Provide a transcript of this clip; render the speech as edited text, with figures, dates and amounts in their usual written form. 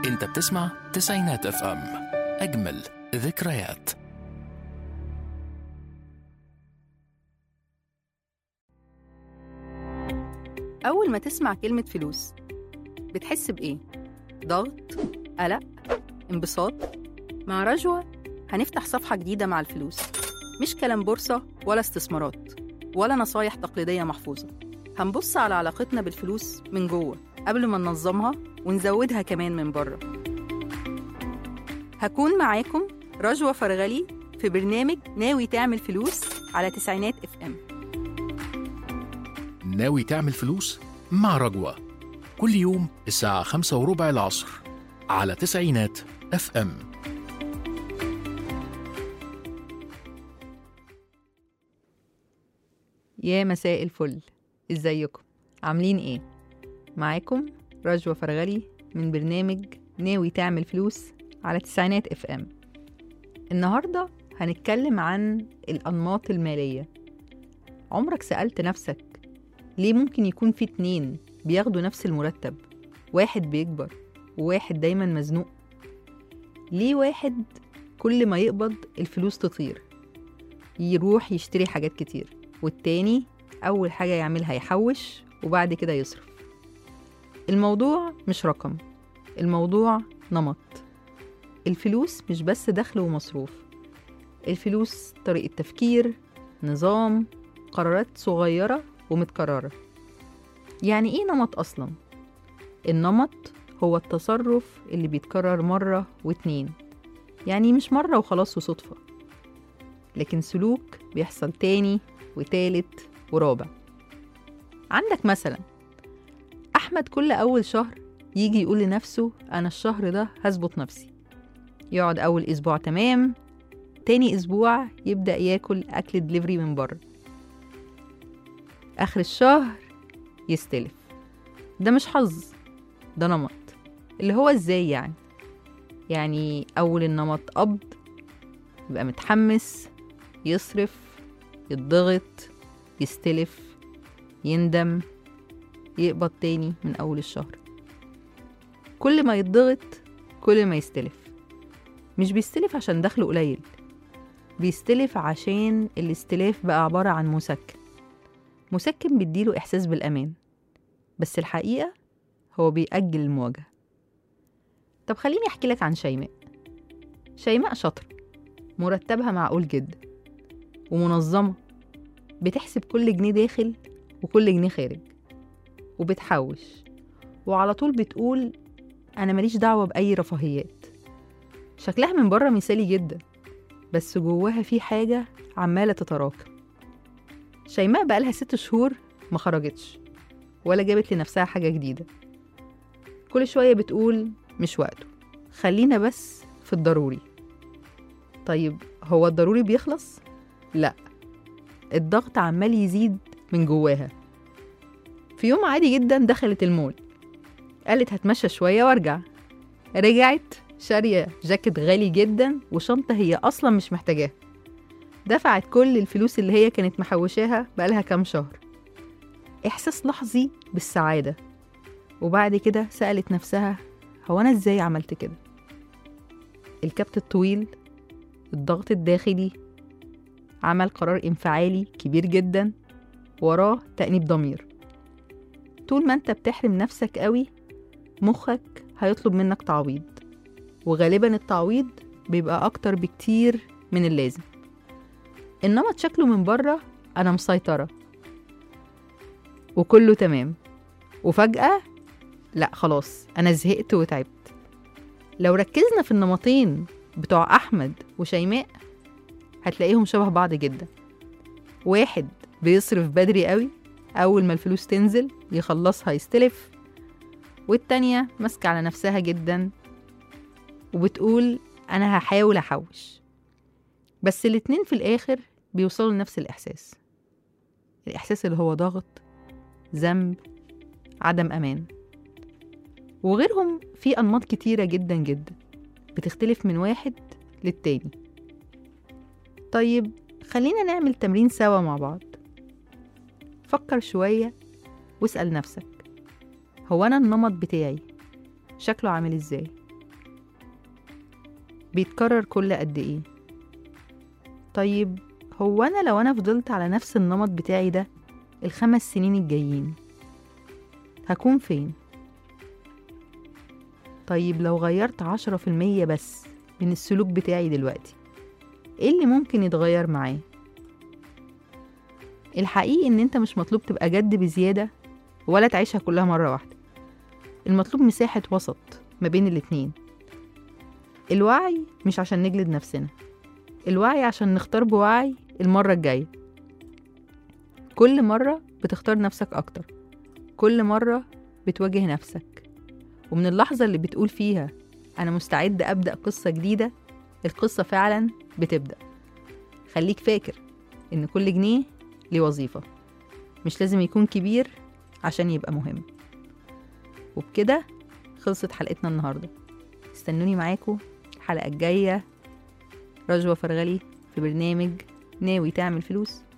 انت بتسمع تسعينات اف ام، اجمل ذكريات. أول ما تسمع كلمة فلوس بتحس بإيه؟ ضغط؟ قلق؟ انبساط؟ مع رجوة هنفتح صفحة جديدة مع الفلوس، مش كلام بورصة ولا استثمارات ولا نصايح تقليدية محفوظة. هنبص على علاقتنا بالفلوس من جوه قبل ما ننظمها ونزودها كمان من بره. هكون معاكم رجوة فرغلي في برنامج ناوي تعمل فلوس على تسعينات اف ام. ناوي تعمل فلوس مع رجوة، كل يوم الساعة 5:15 العصر على تسعينات اف ام. يا مساء الفل، ازيكم؟ عاملين ايه؟ معاكم رجوة فرغلي من برنامج ناوي تعمل فلوس على تسعينات اف ام. النهاردة هنتكلم عن الأنماط المالية. عمرك سألت نفسك ليه ممكن يكون في 2 بياخدوا نفس المرتب، واحد بيكبر وواحد دايما مزنوق؟ ليه واحد كل ما يقبض الفلوس تطير يروح يشتري حاجات كتير، والتاني أول حاجة يعملها يحوش وبعد كده يصرف؟ الموضوع مش رقم، الموضوع نمط. الفلوس مش بس دخل ومصروف، الفلوس طريقة تفكير، نظام، قرارات صغيرة ومتكررة. يعني ايه نمط أصلا؟ النمط هو التصرف اللي بيتكرر مرة و2، يعني مش مرة وخلاص وصدفة، لكن سلوك بيحصل تاني وتالت ورابع. عندك مثلا أحمد كل أول شهر يجي يقول لنفسه أنا الشهر ده هظبط نفسي، يقعد أول أسبوع تمام، تاني أسبوع يبدأ ياكل أكل دليفري من بره، آخر الشهر يستلف. ده مش حظ، ده نمط. اللي هو إزاي يعني أول النمط قبض، يبقى متحمس، يصرف، يتضغط، يستلف، يندم، يقبض تاني من أول الشهر. كل ما يتضغط كل ما يستلف. مش بيستلف عشان دخله قليل، بيستلف عشان الاستلاف بقى عبارة عن مسكن بيديله إحساس بالأمان، بس الحقيقة هو بيأجل المواجهة. طب خليني أحكي لك عن شيماء شاطرة، مرتبها معقول جدا ومنظمة، بتحسب كل جنيه داخل وكل جنيه خارج، وبتحوش، وعلى طول بتقول أنا ماليش دعوة بأي رفاهيات. شكلها من بره مثالي جدا، بس جواها في حاجة عمالة تتراكم. شيماء بقالها 6 شهور ما خرجتش ولا جابت لنفسها حاجة جديدة. كل شوية بتقول مش وقته، خلينا بس في الضروري. طيب هو الضروري بيخلص؟ لا، الضغط عمال يزيد من جواها. في يوم عادي جدا دخلت المول، قالت هتمشى شوية وارجع. رجعت شارية جاكيت غالي جدا وشنطة هي أصلا مش محتاجاها. دفعت كل الفلوس اللي هي كانت محوشاها بقالها كام شهر. إحساس لحظي بالسعادة، وبعد كده سألت نفسها هو أنا إزاي عملت كده؟ الكبت الطويل، الضغط الداخلي، عمل قرار انفعالي كبير جدا وراه تأنيب ضمير. طول ما انت بتحرم نفسك قوي مخك هيطلب منك تعويض، وغالبا التعويض بيبقى أكتر بكتير من اللازم. النمط شكله من بره أنا مسيطرة وكله تمام، وفجأة لا خلاص أنا زهقت وتعبت. لو ركزنا في النمطين بتوع أحمد وشيماء هتلاقيهم شبه بعض جدا. واحد بيصرف بدري قوي، أول ما الفلوس تنزل يخلصها يستلف، والتانية ماسكة على نفسها جدا وبتقول أنا هحاول أحوش. بس الاتنين في الآخر بيوصلوا لنفس الإحساس اللي هو ضغط، ذنب، عدم أمان. وغيرهم في أنماط كتيرة جدا جدا بتختلف من واحد للتاني. طيب خلينا نعمل تمرين سوا مع بعض. فكر شوية واسأل نفسك هو أنا النمط بتاعي شكله عامل إزاي؟ بيتكرر كل قد ايه؟ طيب هو أنا لو أنا فضلت على نفس النمط بتاعي ده ال5 سنين الجايين هكون فين؟ طيب لو غيرت 10% بس من السلوك بتاعي دلوقتي ايه اللي ممكن يتغير معاه؟ الحقيقي ان انت مش مطلوب تبقى جد بزيادة ولا تعيشها كلها مرة واحدة. المطلوب مساحة وسط ما بين الاتنين. الوعي مش عشان نجلد نفسنا، الوعي عشان نختار بوعي المرة الجاية. كل مرة بتختار نفسك أكتر، كل مرة بتواجه نفسك، ومن اللحظة اللي بتقول فيها أنا مستعد أبدأ قصة جديدة القصة فعلا بتبدأ. خليك فاكر إن كل جنيه ليه وظيفة، مش لازم يكون كبير عشان يبقى مهم. وبكده خلصت حلقتنا النهاردة. استنوني معاكم الحلقة الجاية. رجوة فرغلي في برنامج ناوي تعمل فلوس.